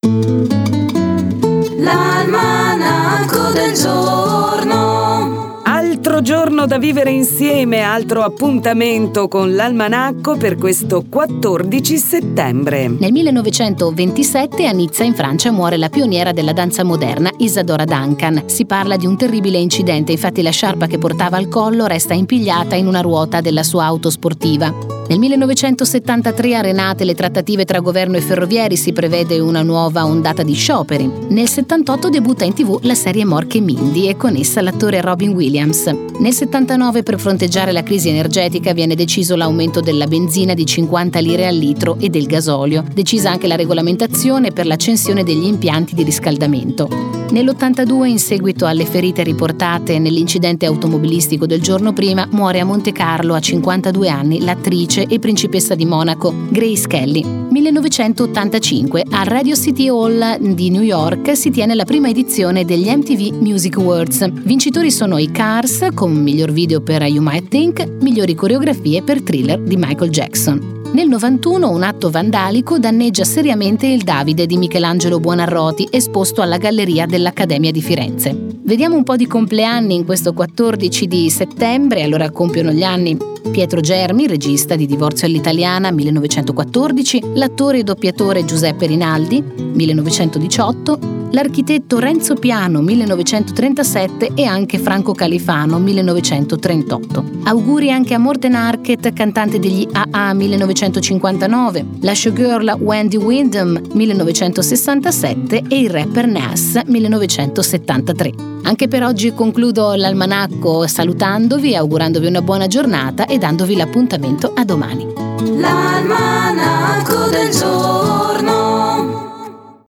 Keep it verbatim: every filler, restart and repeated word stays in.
L'almanacco del giorno. Altro giorno da vivere insieme, altro appuntamento con l'almanacco per questo quattordici settembre. Nel millenovecentoventisette a Nizza in Francia muore la pioniera della danza moderna Isadora Duncan. Si parla di un terribile incidente, infatti la sciarpa che portava al collo resta impigliata in una ruota della sua auto sportiva. Nel millenovecentosettantatré arenate le trattative tra governo e ferrovieri, si prevede una nuova ondata di scioperi. Nel settantotto debutta in tv la serie Mork e Mindy e con essa l'attore Robin Williams. Nel settantanove per fronteggiare la crisi energetica viene deciso l'aumento della benzina di cinquanta lire al litro e del gasolio, decisa anche la regolamentazione per l'accensione degli impianti di riscaldamento. Nell'ottantadue, in seguito alle ferite riportate nell'incidente automobilistico del giorno prima, muore a Monte Carlo a cinquantadue anni l'attrice e principessa di Monaco Grace Kelly. millenovecentottantacinque a Radio City Hall di New York si tiene la prima edizione degli M T V Music Awards. Vincitori sono i Cars con miglior video per You Might Think, migliori coreografie per Thriller di Michael Jackson. Nel novantuno un atto vandalico danneggia seriamente il Davide di Michelangelo Buonarroti, esposto alla Galleria dell'Accademia di Firenze. Vediamo un po' di compleanni in questo quattordici di settembre, allora compiono gli anni Pietro Germi, regista di Divorzio all'italiana, millenovecentoquattordici, l'attore e doppiatore Giuseppe Rinaldi, millenovecentodiciotto, l'architetto Renzo Piano, millenovecentotrentasette e anche Franco Califano, millenovecentotrentotto. Auguri anche a Morten Harket, cantante degli A A, millenovecentocinquantanove, la showgirl Wendy Windham, millenovecentosessantasette e il rapper Nas, millenovecentosettantatré. Anche per oggi concludo l'almanacco salutandovi, augurandovi una buona giornata e dandovi l'appuntamento a domani. L'almanacco del giorno.